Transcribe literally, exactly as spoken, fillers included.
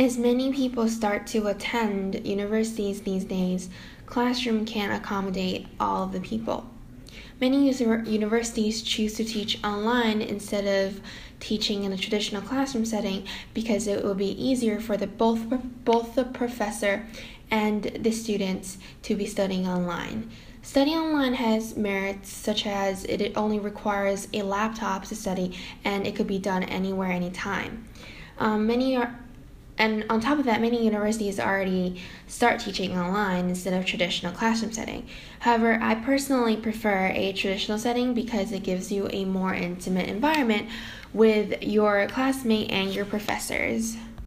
As many people start to attend universities these days, classroom can't accommodate all of the people. Many universities choose to teach online instead of teaching in a traditional classroom setting because it will be easier for the both both the professor and the students to be studying online. Studying online has merits such as it only requires a laptop to study, and it could be done anywhere, anytime. Um, many are And on top of that, many universities already start teaching online instead of traditional classroom setting. However, I personally prefer a traditional setting because it gives you a more intimate environment with your classmate and your professors.